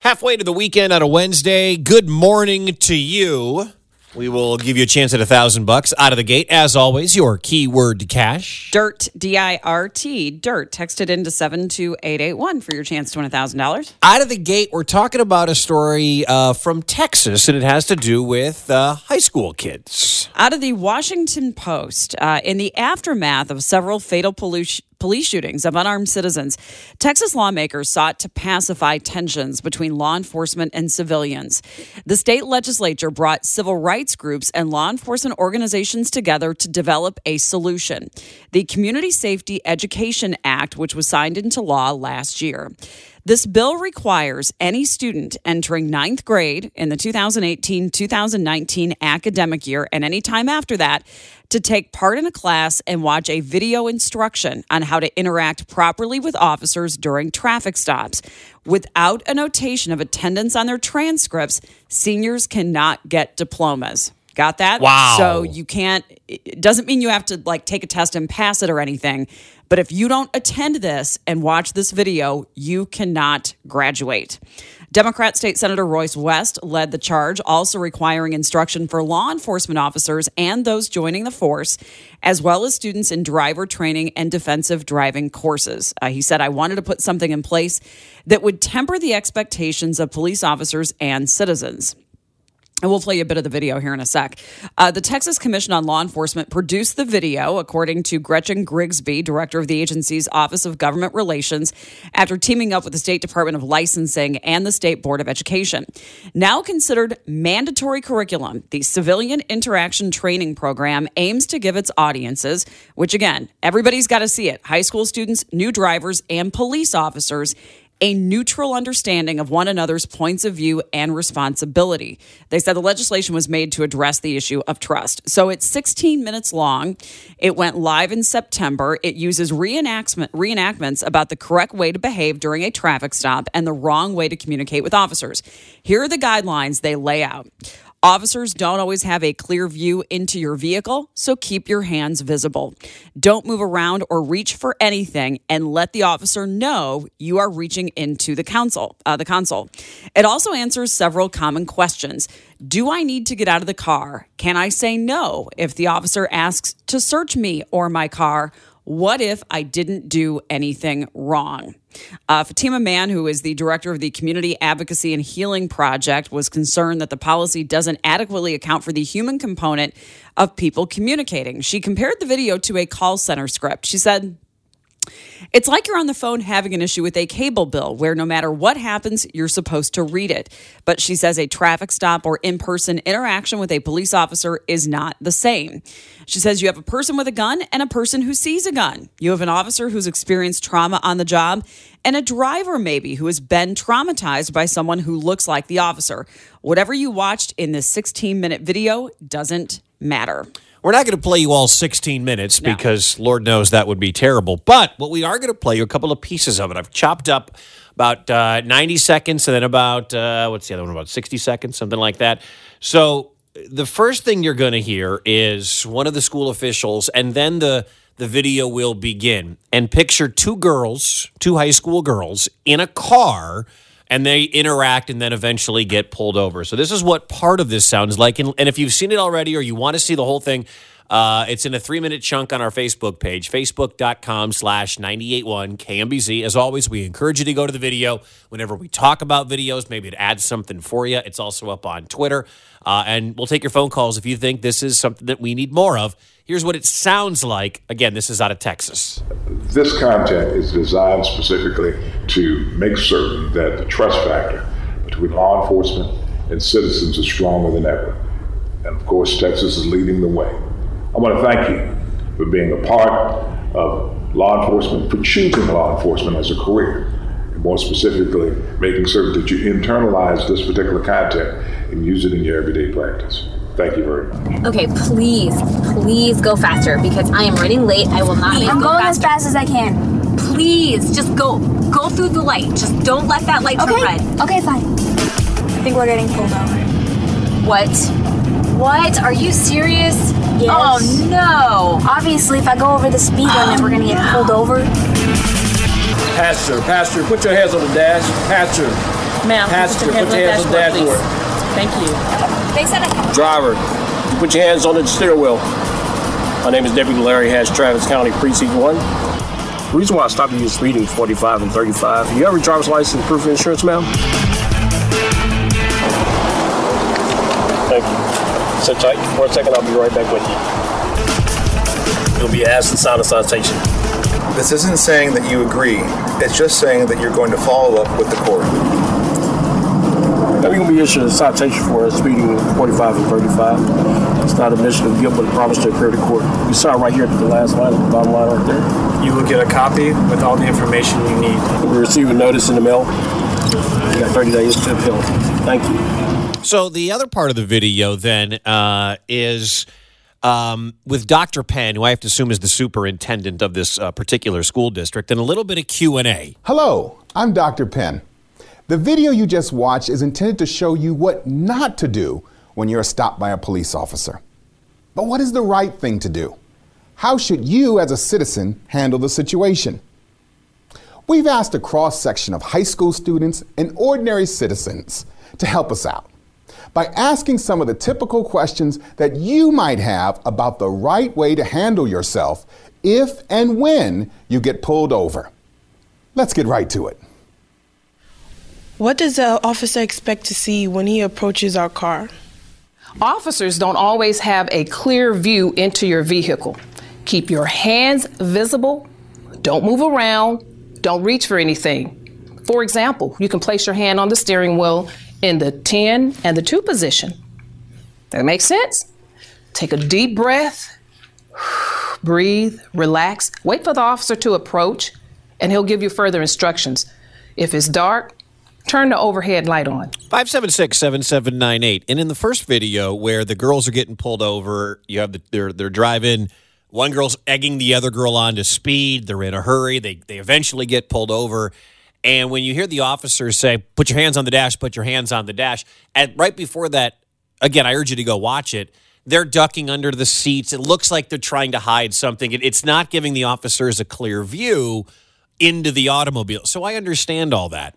Halfway to the weekend on a Wednesday. Good morning to you. We will give you a chance at $1,000 out of the gate. As always, your keyword to cash. DIRT, D-I-R-T, DIRT. Text it into 72881 for your chance to win $1,000. Out of the gate, we're talking about a story from Texas, and it has to do with high school kids. Out of the Washington Post, in the aftermath of several fatal police shootings of unarmed citizens, Texas lawmakers sought to pacify tensions between law enforcement and civilians. The state legislature brought civil rights groups and law enforcement organizations together to develop a solution. The Community Safety Education Act, which was signed into law last year. This bill requires any student entering ninth grade in the 2018-2019 academic year and any time after that to take part in a class and watch a video instruction on how to interact properly with officers during traffic stops. Without a notation of attendance on their transcripts, seniors cannot get diplomas. Got that? Wow. So you can't, it doesn't mean you have to take a test and pass it or anything. But if you don't attend this and watch this video, you cannot graduate. Democrat State Senator Royce West led the charge, also requiring instruction for law enforcement officers and those joining the force, as well as students in driver training and defensive driving courses. He said, I wanted to put something in place that would temper the expectations of police officers and citizens. And we'll play you a bit of the video here in a sec. The Texas Commission on Law Enforcement produced the video, according to Gretchen Grigsby, director of the agency's Office of Government Relations, after teaming up with the State Department of Licensing and the State Board of Education. Now considered mandatory curriculum, the Civilian Interaction Training Program aims to give its audiences, which again, everybody's got to see it, high school students, new drivers, and police officers, a neutral understanding of one another's points of view and responsibility. They said the legislation was made to address the issue of trust. So it's 16 minutes long. It went live in September. It uses reenactments about the correct way to behave during a traffic stop and the wrong way to communicate with officers. Here are the guidelines they lay out. Officers don't always have a clear view into your vehicle, so keep your hands visible. Don't move around or reach for anything, and let the officer know you are reaching into the console. It also answers several common questions. Do I need to get out of the car? Can I say no if the officer asks to search me or my car? What if I didn't do anything wrong? Fatima Mann, who is the director of the Community Advocacy and Healing Project, was concerned that the policy doesn't adequately account for the human component of people communicating. She compared the video to a call center script. She said, it's like you're on the phone having an issue with a cable bill where no matter what happens, you're supposed to read it. But she says a traffic stop or in-person interaction with a police officer is not the same. She says you have a person with a gun and a person who sees a gun. You have an officer who's experienced trauma on the job and a driver maybe who has been traumatized by someone who looks like the officer. Whatever you watched in this 16-minute video doesn't matter. We're not going to play you all 16 minutes because Lord knows that would be terrible. But what we are going to play you a couple of pieces of it. I've chopped up about 90 seconds and then about, what's the other one, about 60 seconds, something like that. So the first thing you're going to hear is one of the school officials, and then the video will begin. And picture two high school girls in a car, and they interact and then eventually get pulled over. So this is what part of this sounds like. And if you've seen it already or you want to see the whole thing, it's in a 3-minute chunk on our Facebook page, facebook.com/981KMBZ. As always, we encourage you to go to the video whenever we talk about videos. Maybe it adds something for you. It's also up on Twitter. And we'll take your phone calls if you think this is something that we need more of. Here's what it sounds like. Again, this is out of Texas. This content is designed specifically to make certain that the trust factor between law enforcement and citizens is stronger than ever. And of course, Texas is leading the way. I want to thank you for being a part of law enforcement, for choosing law enforcement as a career, and more specifically, making certain that you internalize this particular content and use it in your everyday practice. Thank you very much. Okay, please go faster because I am running late. I will not make it go going faster. as fast as I can. Please, just go through the light. Just don't let that light turn red. Okay, fine. I think we're getting pulled over. What? Are you serious? Yes. Oh no. Obviously, if I go over the speed limit, we're gonna get pulled over. Pastor, put your hands on the dash. Pastor, Ma'am, Passenger, put your hands on the dashboard. Thank you. They said I can. Driver, put your hands on the steering wheel. My name is Deputy Larry Hatch, Travis County Precinct 1. The reason why I stopped you is speeding 45 and 35. You have your driver's license, proof of insurance, ma'am? Thank you. Sit tight for a second. I'll be right back with you. You'll be asked to sign a citation. This isn't saying that you agree. It's just saying that you're going to follow up with the court. Now you're going to be issued a citation for speeding 45 and 35. It's not a admission of guilt, but a promise to appear to court. You saw it right here at the last line, the bottom line right there. You will get a copy with all the information you need. We receive a notice in the mail. You got 30 days to appeal. Thank you. So the other part of the video then is with Dr. Penn, who I have to assume is the superintendent of this particular school district, and a little bit of Q&A. Hello, I'm Dr. Penn. The video you just watched is intended to show you what not to do when you're stopped by a police officer. But what is the right thing to do? How should you as a citizen handle the situation? We've asked a cross-section of high school students and ordinary citizens to help us out by asking some of the typical questions that you might have about the right way to handle yourself if and when you get pulled over. Let's get right to it. What does the officer expect to see when he approaches our car? Officers don't always have a clear view into your vehicle. Keep your hands visible. Don't move around. Don't reach for anything. For example, you can place your hand on the steering wheel in the 10 and the 2 position. That makes sense? Take a deep breath. Breathe, relax. Wait for the officer to approach, and he'll give you further instructions. If it's dark, turn the overhead light on. 576-7798. And in the first video where the girls are getting pulled over, you have they're driving. One girl's egging the other girl on to speed. They're in a hurry. They eventually get pulled over. And when you hear the officers say, put your hands on the dash, put your hands on the dash, and right before that, again, I urge you to go watch it, they're ducking under the seats. It looks like they're trying to hide something. It's not giving the officers a clear view into the automobile. So I understand all that.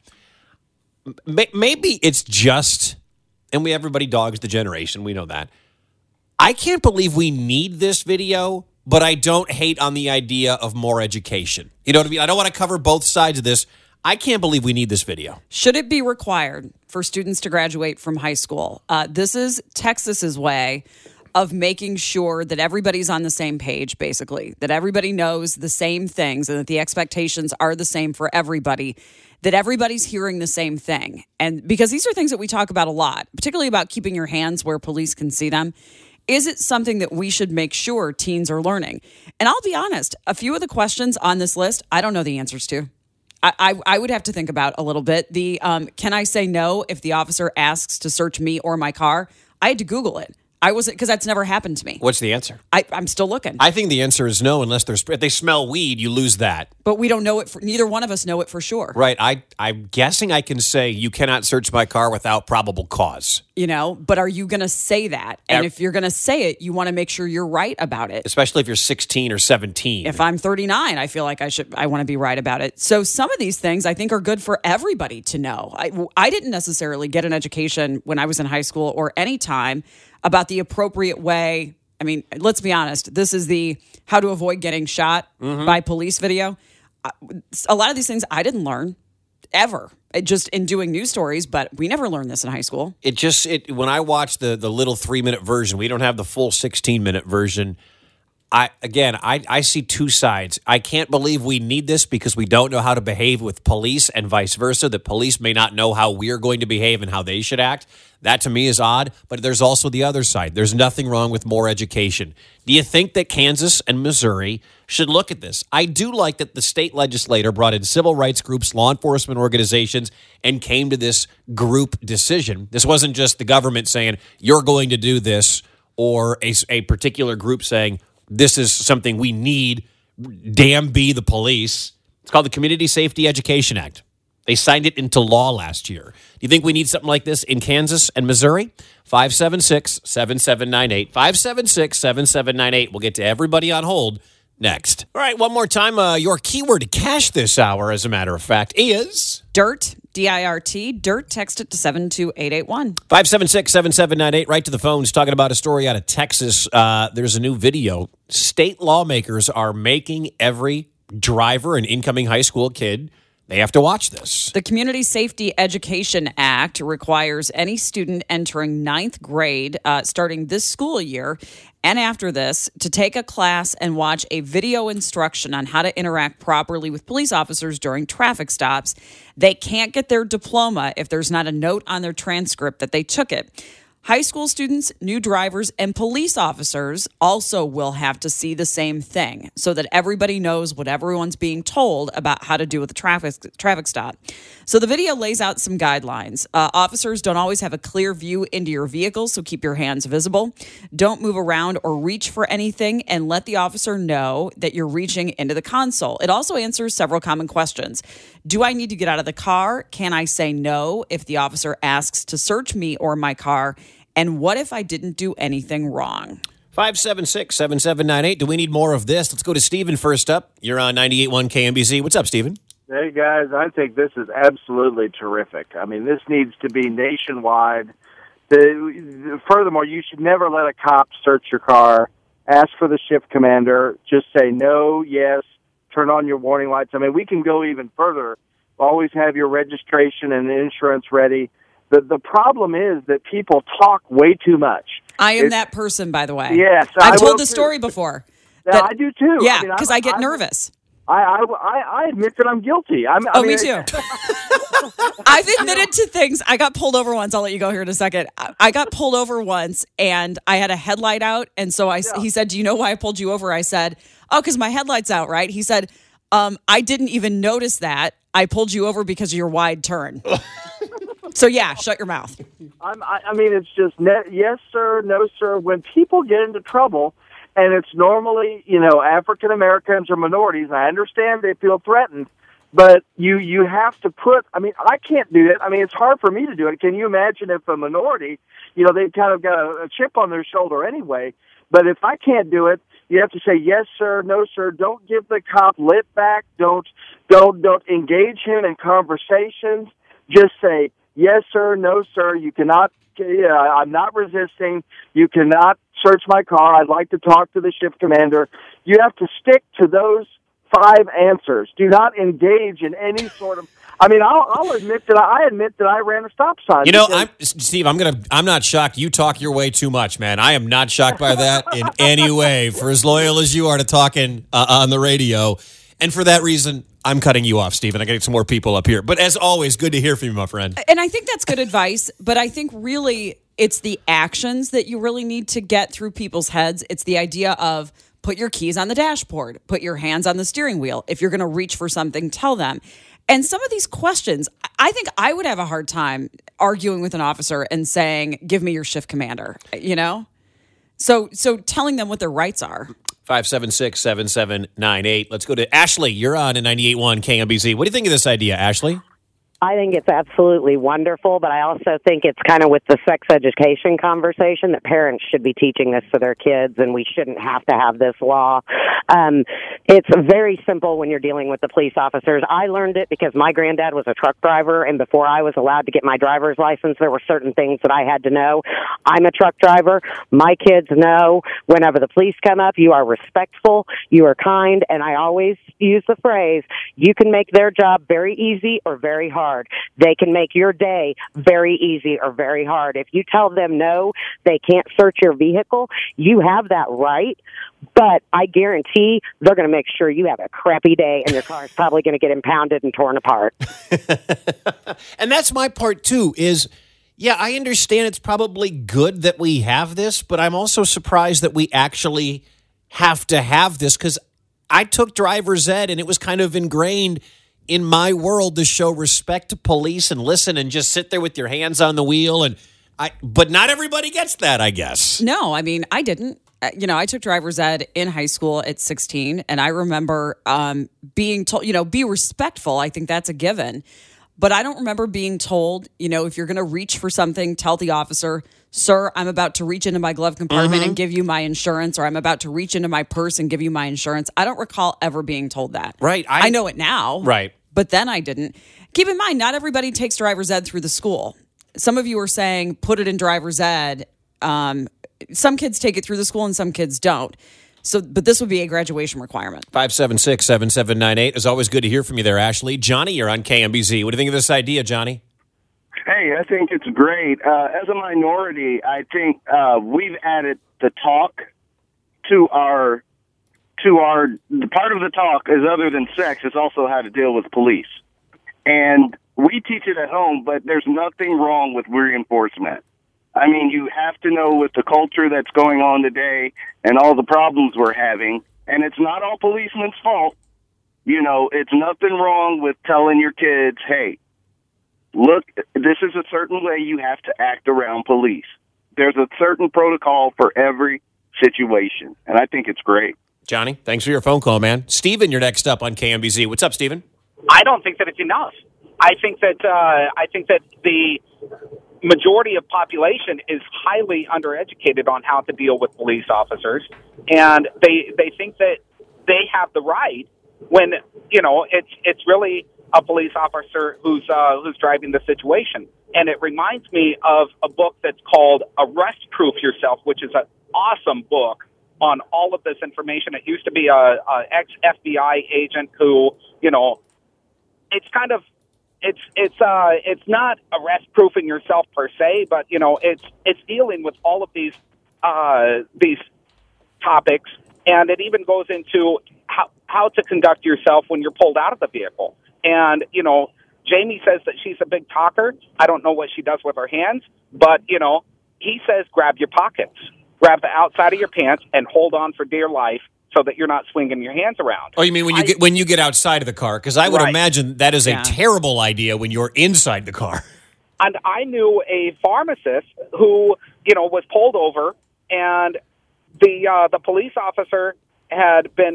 Maybe it's just, and everybody dogs the generation, we know that. I can't believe we need this video, but I don't hate on the idea of more education. You know what I mean? I don't want to cover both sides of this. I can't believe we need this video. Should it be required for students to graduate from high school? This is Texas's way of making sure that everybody's on the same page, basically, that everybody knows the same things and that the expectations are the same for everybody, that everybody's hearing the same thing. And because these are things that we talk about a lot, particularly about keeping your hands where police can see them. Is it something that we should make sure teens are learning? And I'll be honest, a few of the questions on this list, I don't know the answers to. I would have to think about a little bit. The can I say no if the officer asks to search me or my car? I had to Google it. I wasn't, because that's never happened to me. What's the answer? I'm still looking. I think the answer is no, unless if they smell weed, you lose that. But we don't know it. Neither one of us know it for sure. Right. I'm guessing I can say you cannot search my car without probable cause. You know, but are you going to say that? And if you're going to say it, you want to make sure you're right about it. Especially if you're 16 or 17. If I'm 39, I feel like I want to be right about it. So some of these things I think are good for everybody to know. I didn't necessarily get an education when I was in high school or any time about the appropriate way. I mean, let's be honest. This is the how to avoid getting shot by police video. A lot of these things I didn't learn ever. Just in doing news stories, but we never learned this in high school. When I watch the little 3-minute version, we don't have the full 16-minute version. I see two sides. I can't believe we need this because we don't know how to behave with police and vice versa. The police may not know how we're going to behave and how they should act. That to me is odd, but there's also the other side. There's nothing wrong with more education. Do you think that Kansas and Missouri should look at this? I do like that the state legislator brought in civil rights groups, law enforcement organizations, and came to this group decision. This wasn't just the government saying, you're going to do this, or a particular group saying, this is something we need. Damn be the police. It's called the Community Safety Education Act. They signed it into law last year. Do you think we need something like this in Kansas and Missouri? 576-7798. 576-7798. We'll get to everybody on hold next. All right, one more time. Your keyword to cash this hour, as a matter of fact, is... Dirt, D-I-R-T, dirt. Text it to 72881. 576-7798, right to the phones, talking about a story out of Texas. There's a new video. State lawmakers are making every driver and incoming high school kid, they have to watch this. The Community Safety Education Act requires any student entering 9th grade starting this school year and after this to take a class and watch a video instruction on how to interact properly with police officers during traffic stops. They can't get their diploma if there's not a note on their transcript that they took it. High school students, new drivers, and police officers also will have to see the same thing so that everybody knows what everyone's being told about how to do with the traffic stop. So the video lays out some guidelines. Officers don't always have a clear view into your vehicle, so keep your hands visible. Don't move around or reach for anything, and let the officer know that you're reaching into the console. It also answers several common questions. Do I need to get out of the car? Can I say no if the officer asks to search me or my car? And what if I didn't do anything wrong? 576-7798. Do we need more of this? Let's go to Stephen first up. You're on 98.1 KMBZ. What's up, Stephen? Hey, guys. I think this is absolutely terrific. I mean, this needs to be nationwide. Furthermore, you should never let a cop search your car. Ask for the shift commander. Just say no, yes, turn on your warning lights. I mean, we can go even further. Always have your registration and insurance ready. The problem is that people talk way too much. I am that person, by the way. Yes. I've told the story before. Yeah, I do too. Yeah, because I get nervous. I admit that I'm guilty. Me too. I've admitted to things. I got pulled over once. I'll let you go here in a second. I got pulled over once, and I had a headlight out. And so he said, do you know why I pulled you over? I said, oh, because my headlight's out, right? He said, I didn't even notice that. I pulled you over because of your wide turn. So, yeah, shut your mouth. I mean, it's just yes, sir, no, sir. When people get into trouble, and it's normally, African Americans or minorities, I understand they feel threatened, but you have to put, I can't do that. I mean, it's hard for me to do it. Can you imagine if a minority, they've kind of got a chip on their shoulder anyway, but if I can't do it, you have to say yes, sir, no, sir. Don't give the cop lip back. Don't engage him in conversations. Just say, yes, sir, no, sir, you cannot, I'm not resisting. You cannot search my car. I'd like to talk to the shift commander. You have to stick to those 5 answers. Do not engage in any sort of, I'll admit that I ran a stop sign. Steve, I'm not shocked. You talk your way too much, man. I am not shocked by that in any way. For as loyal as you are to talking on the radio. And for that reason, I'm cutting you off, Stephen. I got to get some more people up here. But as always, good to hear from you, my friend. And I think that's good advice. But I think really it's the actions that you really need to get through people's heads. It's the idea of put your keys on the dashboard, put your hands on the steering wheel. If you're going to reach for something, tell them. And some of these questions, I think I would have a hard time arguing with an officer and saying, give me your shift commander, So telling them what their rights are. 576-7798. Let's go to Ashley. You're on at 98.1 KMBZ. What do you think of this idea, Ashley? I think it's absolutely wonderful, but I also think it's kind of with the sex education conversation that parents should be teaching this to their kids, and we shouldn't have to have this law. It's very simple when you're dealing with the police officers. I learned it because my granddad was a truck driver, and before I was allowed to get my driver's license, there were certain things that I had to know. I'm a truck driver. My kids know whenever the police come up, you are respectful, you are kind, and I always use the phrase, you can make their job very easy or very hard. They can make your day very easy or very hard. If you tell them no, they can't search your vehicle, you have that right, but I guarantee they're going to make sure you have a crappy day and your car is probably going to get impounded and torn apart. And that's my part, too, is, yeah, I understand it's probably good that we have this, but I'm also surprised that we actually have to have this because I took driver's ed and it was kind of ingrained in my world to show respect to police and listen and just sit there with your hands on the wheel. But not everybody gets that, I guess. No, I didn't. I took driver's ed in high school at 16, and I remember being told, be respectful. I think that's a given. But I don't remember being told, if you're going to reach for something, tell the officer, sir, I'm about to reach into my glove compartment and give you my insurance, or I'm about to reach into my purse and give you my insurance. I don't recall ever being told that. Right. I know it now. Right. But then I didn't. Keep in mind, not everybody takes driver's ed through the school. Some of you are saying put it in driver's ed. Some kids take it through the school and some kids don't. But this would be a graduation requirement. 576-7798. It's always good to hear from you there, Ashley. Johnny, you're on KMBZ. What do you think of this idea, Johnny? Hey, I think it's great. As a minority, I think we've added the talk to our the part of the talk is other than sex. It's also how to deal with police. And we teach it at home, but there's nothing wrong with reinforcement. I mean, you have to know with the culture that's going on today and all the problems we're having, and it's not all policemen's fault. It's nothing wrong with telling your kids, hey, look, this is a certain way you have to act around police. There's a certain protocol for every situation, and I think it's great. Johnny, thanks for your phone call, man. Steven, you're next up on KMBZ. What's up, Steven? I don't think that it's enough. I think that the majority of population is highly undereducated on how to deal with police officers, and they think that they have the right when it's really a police officer who's driving the situation. And it reminds me of a book that's called Arrest Proof Yourself, which is an awesome book on all of this information. It used to be a ex-FBI agent who, it's kind of it's not arrest proofing yourself per se, but it's dealing with all of these topics, and it even goes into how to conduct yourself when you're pulled out of the vehicle. And Jamie says that she's a big talker. I don't know what she does with her hands, but he says grab your pockets, grab the outside of your pants, and hold on for dear life, so that you're not swinging your hands around. Oh, you mean when you get outside of the car? Because I would imagine that is a terrible idea when you're inside the car. And I knew a pharmacist who, was pulled over, and the police officer had been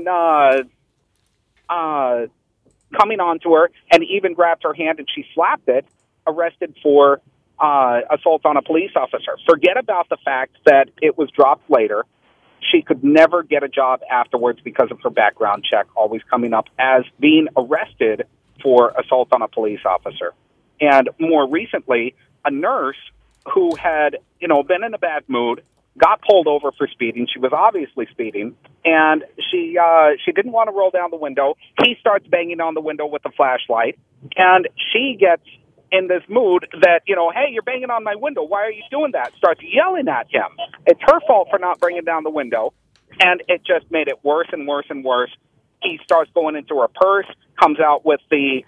coming on to her and even grabbed her hand, and she slapped it, arrested for assault on a police officer. Forget about the fact that it was dropped later. She could never get a job afterwards because of her background check always coming up as being arrested for assault on a police officer. And more recently, a nurse who had, been in a bad mood, got pulled over for speeding. She was obviously speeding, and she didn't want to roll down the window. He starts banging on the window with a flashlight, and she gets in this mood that, hey, you're banging on my window. Why are you doing that? Starts yelling at him. It's her fault for not bringing down the window. And it just made it worse and worse and worse. He starts going into her purse, comes out with the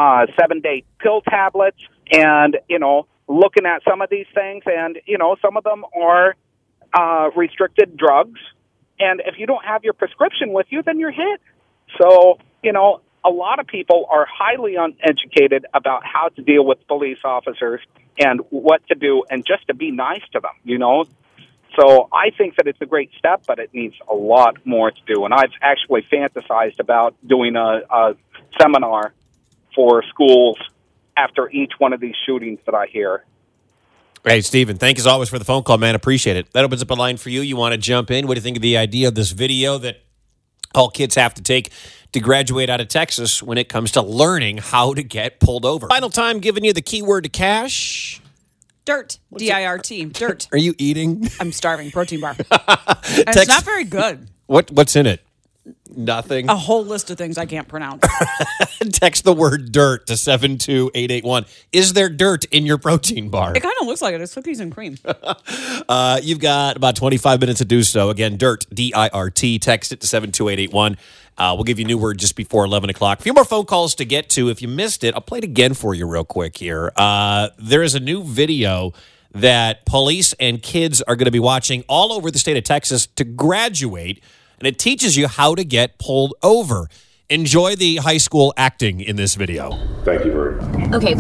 7-day pill tablets and, looking at some of these things. And, some of them are restricted drugs. And if you don't have your prescription with you, then you're hit. So, a lot of people are highly uneducated about how to deal with police officers and what to do and just to be nice to them, So I think that it's a great step, but it needs a lot more to do. And I've actually fantasized about doing a seminar for schools after each one of these shootings that I hear. Hey, Stephen, thank you as always for the phone call, man. Appreciate it. That opens up a line for you. You want to jump in? What do you think of the idea of this video that all kids have to take to graduate out of Texas when it comes to learning how to get pulled over? Final time giving you the keyword to cash. Dirt. D-I-R-T. Dirt. Are you eating? I'm starving. Protein bar. It's not very good. What's in it? Nothing. A whole list of things I can't pronounce. Text the word dirt to 72881. Is there dirt in your protein bar? It kind of looks like it. It's cookies and cream. You've got about 25 minutes to do so. Again, dirt, D-I-R-T. Text it to 72881. We'll give you a new word just before 11 o'clock. A few more phone calls to get to. If you missed it, I'll play it again for you real quick here. There is a new video that police and kids are going to be watching all over the state of Texas to graduate, and it teaches you how to get pulled over. Enjoy the high school acting in this video. Thank you very much. Okay,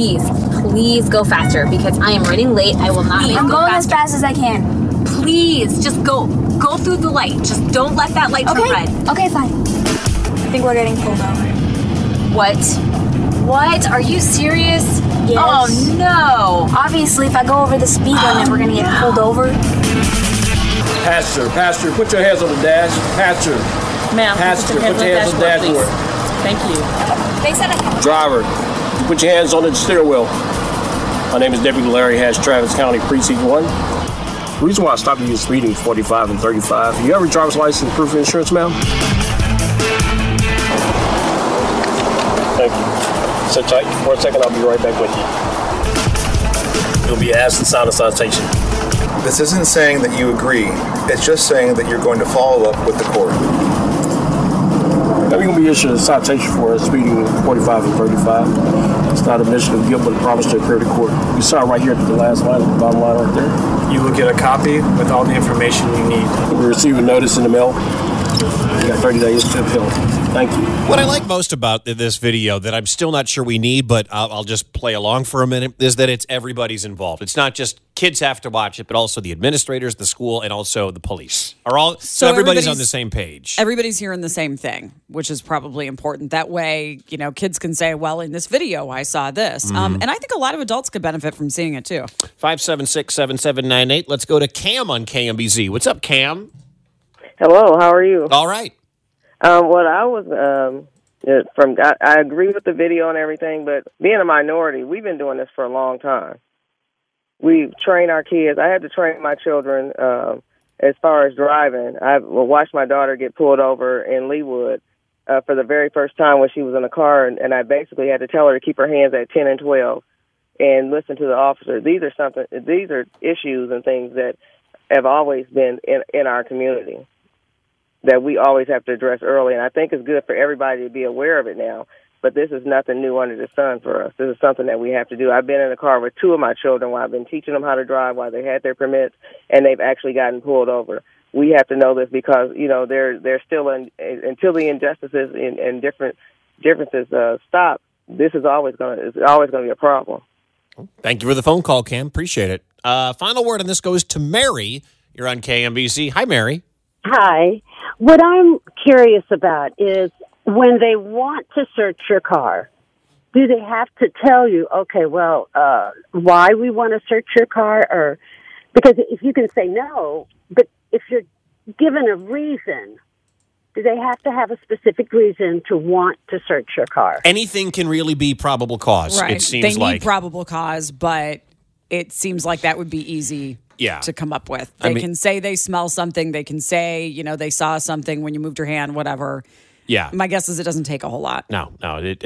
please go faster because I am running late. I will not make I'm go going faster. as fast as I can. Please, just go through the light. Just don't let that light turn red. Okay, fine. I think we're getting pulled over. What? What? Are you serious? Yes. Oh, no. Obviously, if I go over the speed limit, we're gonna get pulled over. Passenger, put your hands on the dash. Passenger. Ma'am, Passenger, put your hands on the dashboard. Thank you. They said I Driver, put your hands on the steering wheel. My name is Deputy Larry Hatch, Travis County Precinct 1. The reason why I stopped you is speeding 45 and 35. You have a driver's license, proof of insurance, ma'am? Thank you. Sit tight for a second. I'll be right back with you. You'll be asked to sign a citation. This isn't saying that you agree. It's just saying that you're going to follow up with the court. Now, you're going to be issued a citation for speeding 45 and 35. It's not a admission of guilt, but a promise to appear to court. You sign right here at the last line, the bottom line right there. You will get a copy with all the information you need. You'll receive a notice in the mail. You got 30 days to appeal. Thank you. What I like most about this video that I'm still not sure we need, but I'll just play along for a minute, is that it's everybody's involved. It's not just kids have to watch it, but also the administrators, the school, and also the police. So everybody's on the same page. Everybody's hearing the same thing, which is probably important. That way, kids can say, well, in this video, I saw this. And I think a lot of adults could benefit from seeing it, too. 576-7798. Let's go to Cam on KMBZ. What's up, Cam? Hello, how are you? All right. What I was I agree with the video and everything, but being a minority, we've been doing this for a long time. We train our kids. I had to train my children as far as driving. I watched my daughter get pulled over in Leawood for the very first time when she was in a car, and I basically had to tell her to keep her hands at 10 and 12 and listen to the officer. These are issues and things that have always been in our community that we always have to address early, and I think it's good for everybody to be aware of it now. But this is nothing new under the sun for us. This is something that we have to do. I've been in the car with two of my children while I've been teaching them how to drive, while they had their permits, and they've actually gotten pulled over. We have to know this because they're still until the injustices and differences stop. This is always going to be a problem. Thank you for the phone call, Cam. Appreciate it. Final word on this goes to Mary. You're on KMBZ. Hi, Mary. Hi. What I'm curious about is when they want to search your car, do they have to tell you, okay, well, why we want to search your car? Or because if you can say no, but if you're given a reason, do they have to have a specific reason to want to search your car? Anything can really be probable cause, Right. it seems they like. need probable cause, but it seems like that would be easy to come up with. They can say they smell something. They can say, they saw something when you moved your hand, whatever. Yeah. My guess is it doesn't take a whole lot. No.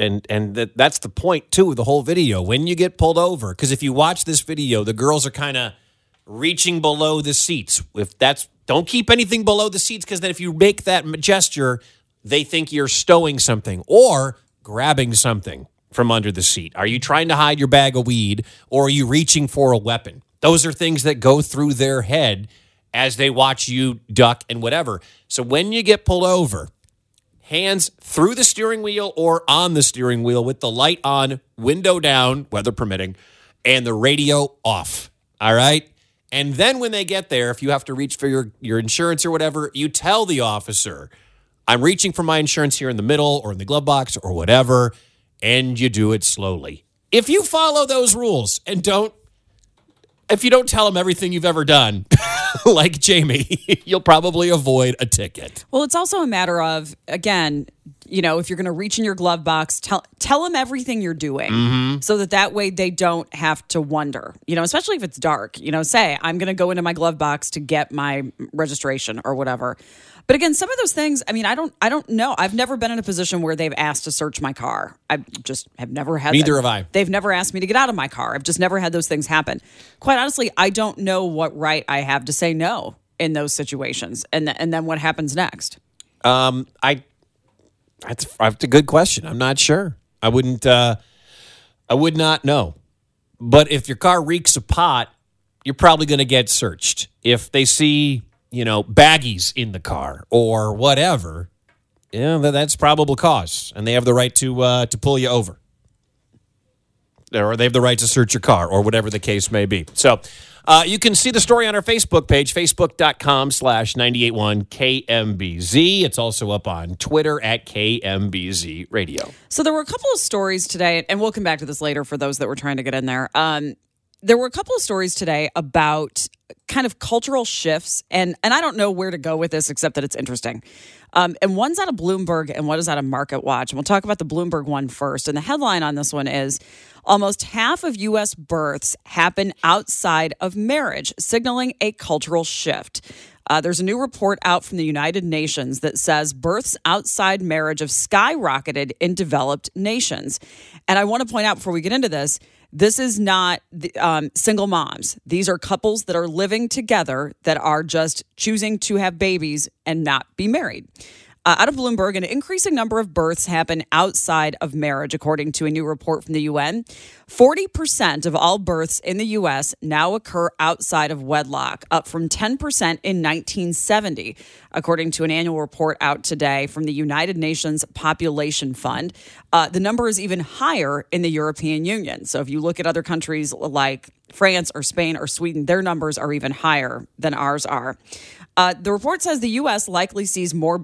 That's the point, too, of the whole video. When you get pulled over, because if you watch this video, the girls are kind of reaching below the seats. Don't keep anything below the seats, because then if you make that gesture, they think you're stowing something or grabbing something from under the seat. Are you trying to hide your bag of weed, or are you reaching for a weapon? Those are things that go through their head as they watch you duck and whatever. So when you get pulled over, hands through the steering wheel or on the steering wheel with the light on, window down, weather permitting, and the radio off. All right? And then when they get there, if you have to reach for your insurance or whatever, you tell the officer, I'm reaching for my insurance here in the middle or in the glove box or whatever, and you do it slowly. If you follow those rules and if you don't tell them everything you've ever done, like Jamie, you'll probably avoid a ticket. Well, it's also a matter of, again, if you're going to reach in your glove box, tell them everything you're doing so that way they don't have to wonder, especially if it's dark, say, I'm going to go into my glove box to get my registration or whatever. But again, some of those things, I don't know. I've never been in a position where they've asked to search my car. I just have never had Neither have I. They've never asked me to get out of my car. I've just never had those things happen. Quite honestly, I don't know what right I have to say no in those situations. And then what happens next? That's a good question. I'm not sure. I would not know. But if your car reeks of pot, you're probably going to get searched. If they see, baggies in the car or whatever, that's probable cause, and they have the right to pull you over, or they have the right to search your car, or whatever the case may be. So, You can see the story on our Facebook page, facebook.com/981KMBZ. It's also up on Twitter at KMBZ Radio. So there were a couple of stories today, and we'll come back to this later for those that were trying to get in there. There were a couple of stories today about kind of cultural shifts, and I don't know where to go with this except that it's interesting. And one's out of Bloomberg and one is out of MarketWatch. And we'll talk about the Bloomberg one first. And the headline on this one is, almost half of U.S. births happen outside of marriage, signaling a cultural shift. There's a new report out from the United Nations that says births outside marriage have skyrocketed in developed nations. And I want to point out before we get into this is not single moms. These are couples that are living together that are just choosing to have babies and not be married. Out of Bloomberg, an increasing number of births happen outside of marriage, according to a new report from the UN. 40% of all births in the U.S. now occur outside of wedlock, up from 10% in 1970, according to an annual report out today from the United Nations Population Fund. The number is even higher in the European Union. So if you look at other countries like France or Spain or Sweden, their numbers are even higher than ours are. The report says the EU likely sees more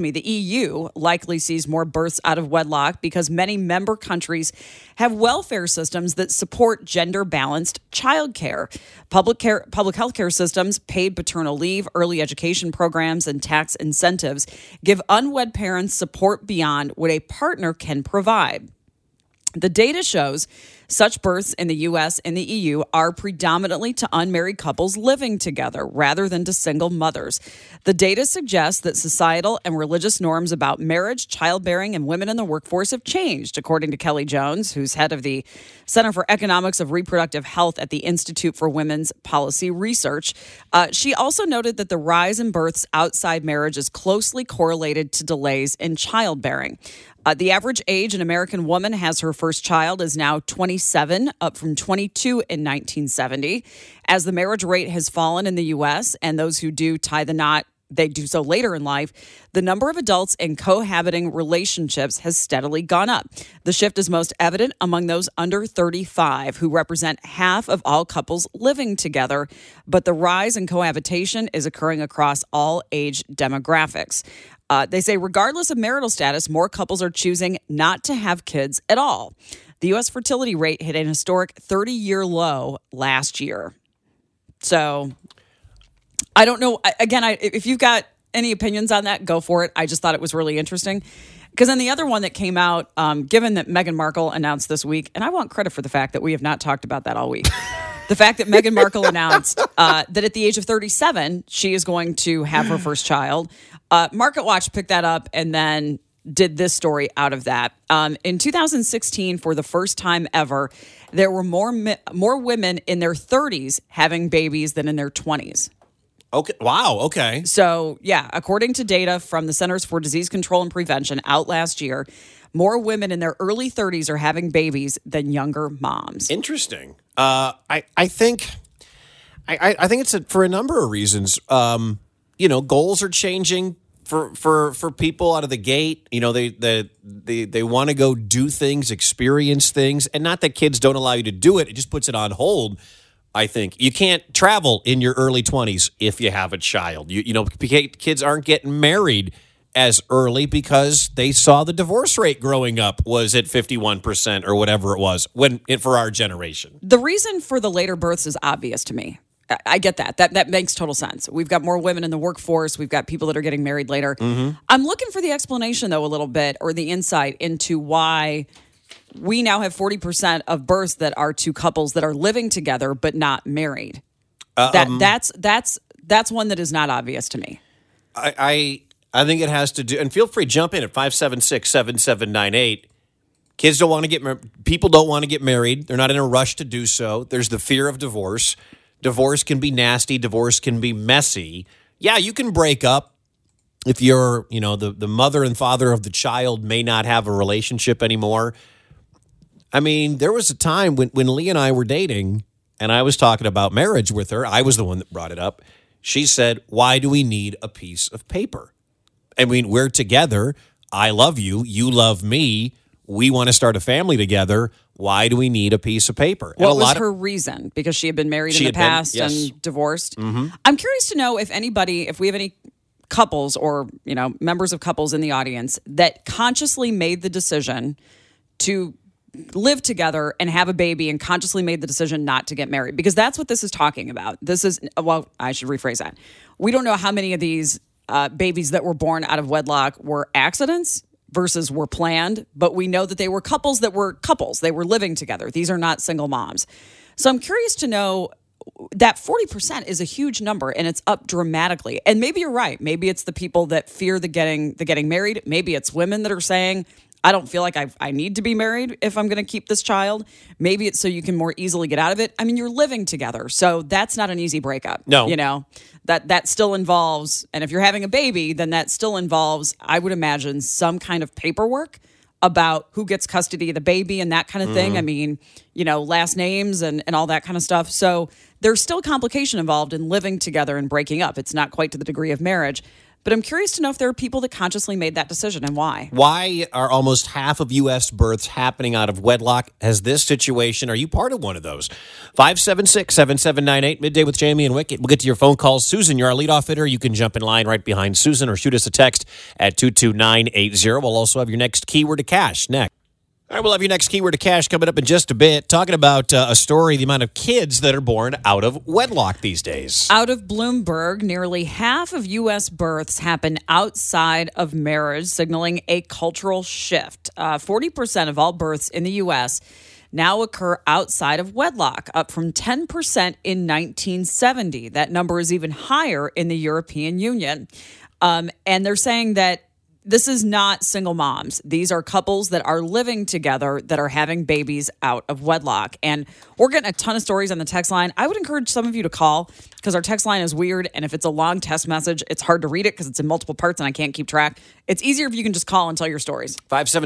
births out of wedlock because many member countries have welfare systems that support gender-balanced childcare. Public health care systems, paid paternal leave, early education programs, and tax incentives give unwed parents support beyond what a partner can provide. The data shows such births in the U.S. and the EU are predominantly to unmarried couples living together rather than to single mothers. The data suggests that societal and religious norms about marriage, childbearing, and women in the workforce have changed, according to Kelly Jones, who's head of the Center for Economics of Reproductive Health at the Institute for Women's Policy Research. She also noted that the rise in births outside marriage is closely correlated to delays in childbearing. The average age an American woman has her first child is now 27, up from 22 in 1970. As the marriage rate has fallen in the U.S. and those who do tie the knot, they do so later in life, the number of adults in cohabiting relationships has steadily gone up. The shift is most evident among those under 35, who represent half of all couples living together. But the rise in cohabitation is occurring across all age demographics. They say regardless of marital status, more couples are choosing not to have kids at all. The U.S. fertility rate hit an historic 30-year low last year. So I don't know. Again, if you've got any opinions on that, go for it. I just thought it was really interesting. Because then the other one that came out, given that Meghan Markle announced this week, and I want credit for the fact that we have not talked about that all week. The fact that Meghan Markle announced that at the age of 37, she is going to have her first child. MarketWatch picked that up and then did this story out of that. In 2016, for the first time ever, there were more women in their 30s having babies than in their 20s. Okay. Wow. Okay. So, yeah, according to data from the Centers for Disease Control and Prevention out last year, more women in their early 30s are having babies than younger moms. Interesting. I think it's for a number of reasons. Goals are changing for people out of the gate. They want to go do things, experience things, and not that kids don't allow you to do it. It just puts it on hold. I think you can't travel in your early 20s if you have a child. Kids aren't getting married as early because they saw the divorce rate growing up was at 51% or whatever it was for our generation. The reason for the later births is obvious to me. I get that. That makes total sense. We've got more women in the workforce. We've got people that are getting married later. Mm-hmm. I'm looking for the explanation, though, a little bit, or the insight into why we now have 40% of births that are to couples that are living together but not married. That's one that is not obvious to me. I think it has to do, and feel free to jump in at 576-7798. Kids don't want to get married. People don't want to get married. They're not in a rush to do so. There's the fear of divorce. Divorce can be nasty. Divorce can be messy. Yeah, you can break up if you're, the mother and father of the child may not have a relationship anymore. I mean, there was a time when Lee and I were dating and I was talking about marriage with her. I was the one that brought it up. She said, "Why do we need a piece of paper? I mean, we're together. I love you. You love me. We want to start a family together. Why do we need a piece of paper? What was her reason? Because she had been married in the past and divorced? Mm-hmm. I'm curious to know if we have any couples or, members of couples in the audience that consciously made the decision to live together and have a baby and consciously made the decision not to get married, because that's what this is talking about. I should rephrase that. We don't know how many of these babies that were born out of wedlock were accidents versus were planned, but we know that they were couples that were couples. They were living together. These are not single moms. So I'm curious to know that 40% is a huge number and it's up dramatically. And maybe you're right. Maybe it's the people that fear the getting married. Maybe it's women that are saying, I don't feel like I need to be married if I'm going to keep this child. Maybe it's so you can more easily get out of it. I mean, you're living together, so that's not an easy breakup. No. That still involves, and if you're having a baby, then that still involves, I would imagine, some kind of paperwork about who gets custody of the baby and that kind of thing. I mean, last names and all that kind of stuff. So there's still complication involved in living together and breaking up. It's not quite to the degree of marriage. But I'm curious to know if there are people that consciously made that decision and why. Why are almost half of U.S. births happening out of wedlock? Has this situation, are you part of one of those? 576-7798, Midday with Jamie and Wicket. We'll get to your phone calls. Susan, you're our leadoff hitter. You can jump in line right behind Susan or shoot us a text at 22980. We'll also have your next keyword to cash next. All right, we'll have your next keyword to cash coming up in just a bit. Talking about a story, the amount of kids that are born out of wedlock these days. Out of Bloomberg, nearly half of U.S. births happen outside of marriage, signaling a cultural shift. 40% of all births in the U.S. now occur outside of wedlock, up from 10% in 1970. That number is even higher in the European Union. And they're saying that this is not single moms. These are couples that are living together that are having babies out of wedlock. And we're getting a ton of stories on the text line. I would encourage some of you to call because our text line is weird. And if it's a long text message, it's hard to read it because it's in multiple parts and I can't keep track. It's easier if you can just call and tell your stories.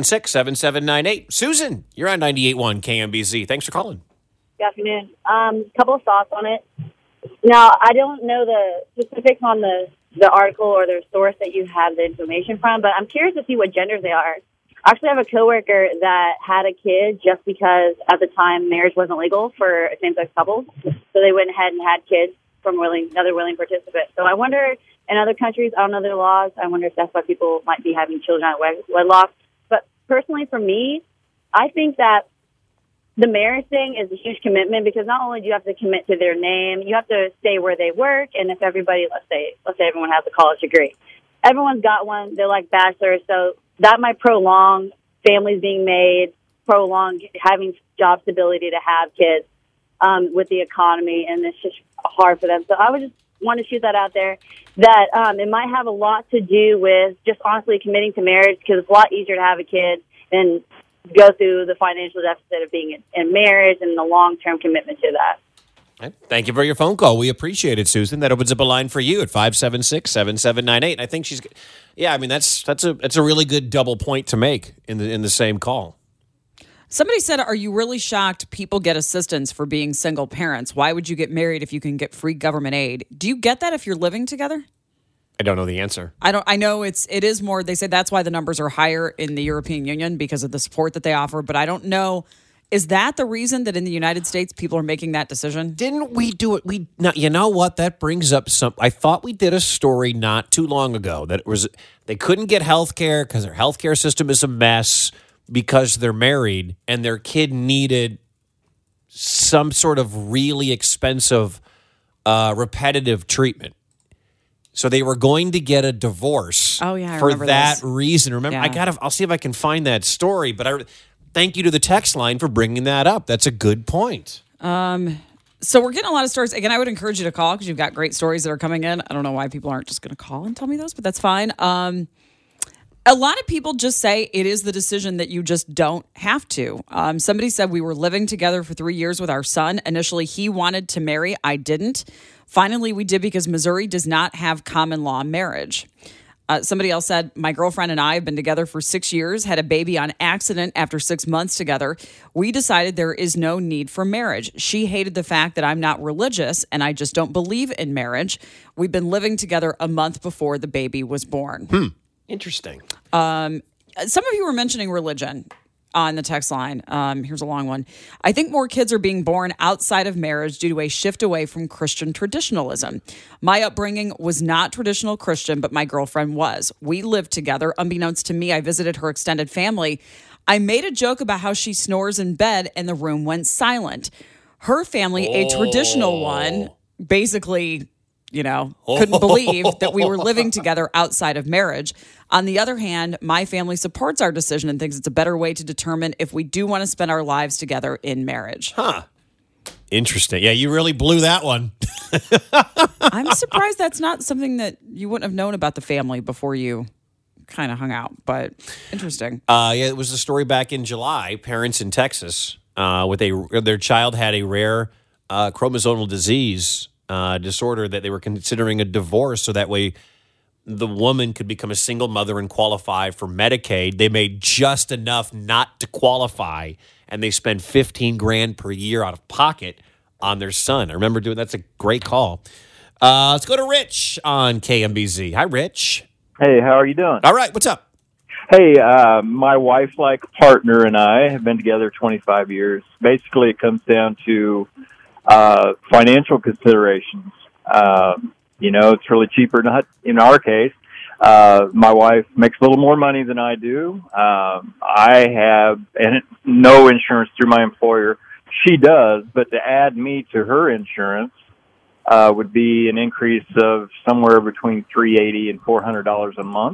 576-7798. Susan, you're on 98.1 KMBZ. Thanks for calling. Good afternoon. Couple of thoughts on it. Now, I don't know the specifics on the article or the source that you have the information from, but I'm curious to see what genders they are. I actually have a coworker that had a kid just because at the time marriage wasn't legal for same-sex couples, so they went ahead and had kids from another willing participant. So I wonder, in other countries, I don't know their laws, I wonder if that's why people might be having children out of wedlock. But personally for me, I think that the marriage thing is a huge commitment because not only do you have to commit to their name, you have to stay where they work. And if everybody, let's say everyone has a college degree, everyone's got one. They're like bachelors, so that might prolong families being made, prolong having job stability to have kids with the economy, and it's just hard for them. So I would just want to shoot that out there. That it might have a lot to do with just honestly committing to marriage because it's a lot easier to have a kid than go through the financial deficit of being in marriage and the long-term commitment to that. Right. Thank you for your phone call. We appreciate it, Susan. That opens up a line for you at 576-7798. I think she's, I mean, that's a really good double point to make in the same call. Somebody said, are you really shocked people get assistance for being single parents? Why would you get married if you can get free government aid? Do you get that if you're living together? I don't know the answer. I know it is more, they say that's why the numbers are higher in the European Union because of the support that they offer, but I don't know. Is that the reason that in the United States people are making that decision? Didn't we do it? Now, you know what? That brings up I thought we did a story not too long ago that it was they couldn't get health care because their health care system is a mess because they're married and their kid needed some sort of really expensive repetitive treatment. So they were going to get a divorce for that reason. Remember, I'll see if I can find that story, but thank you to the text line for bringing that up. That's a good point. So we're getting a lot of stories. Again, I would encourage you to call because you've got great stories that are coming in. I don't know why people aren't just going to call and tell me those, but that's fine. A lot of people just say it is the decision that you just don't have to. Somebody said we were living together for 3 years with our son. Initially, he wanted to marry. I didn't. Finally, we did because Missouri does not have common law marriage. Somebody else said, my girlfriend and I have been together for 6 years, had a baby on accident after 6 months together. We decided there is no need for marriage. She hated the fact that I'm not religious and I just don't believe in marriage. We've been living together a month before the baby was born. Interesting. Some of you were mentioning religion. on the text line. Here's a long one. I think more kids are being born outside of marriage due to a shift away from Christian traditionalism. My upbringing was not traditional Christian, but my girlfriend was. We lived together. Unbeknownst to me, I visited her extended family. I made a joke about how she snores in bed and the room went silent. Her family, a traditional one, basically, couldn't believe that we were living together outside of marriage. On the other hand, my family supports our decision and thinks it's a better way to determine if we do want to spend our lives together in marriage. Huh. Interesting. Yeah, you really blew that one. I'm surprised that's not something that you wouldn't have known about the family before you kind of hung out, but interesting. Yeah, it was a story back in July. Parents in Texas their child had a rare chromosomal disease disorder that they were considering a divorce, so that way the woman could become a single mother and qualify for Medicaid. They made just enough not to qualify, and they spend $15,000 per year out of pocket on their son. I remember that's a great call. Let's go to Rich on KMBZ. Hi, Rich. Hey, how are you doing? All right, what's up? Hey, my wife-like partner and I have been together 25 years. Basically, it comes down to financial considerations. It's really cheaper. Not in our case. My wife makes a little more money than I do. I have no insurance through my employer. She does, but to add me to her insurance would be an increase of somewhere between $380 and $400 a month.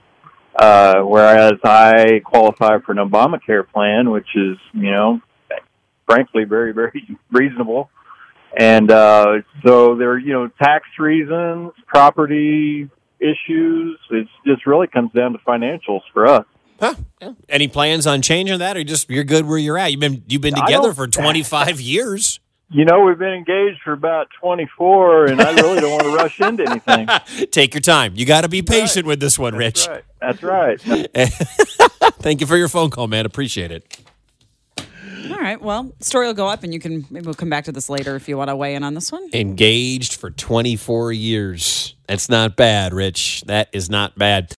Whereas I qualify for an Obamacare plan, which is, frankly, very, very reasonable. And so there are, tax reasons, property issues. It just really comes down to financials for us. Huh? Yeah. Any plans on changing that, or you're good where you're at? You've been together for 25 years. We've been engaged for about 24, and I really don't want to rush into anything. Take your time. You got to be patient with this one, Rich. That's right. Thank you for your phone call, man. Appreciate it. All right. Well, story will go up, and maybe we'll come back to this later if you want to weigh in on this one. Engaged for 24 years. That's not bad, Rich. That is not bad.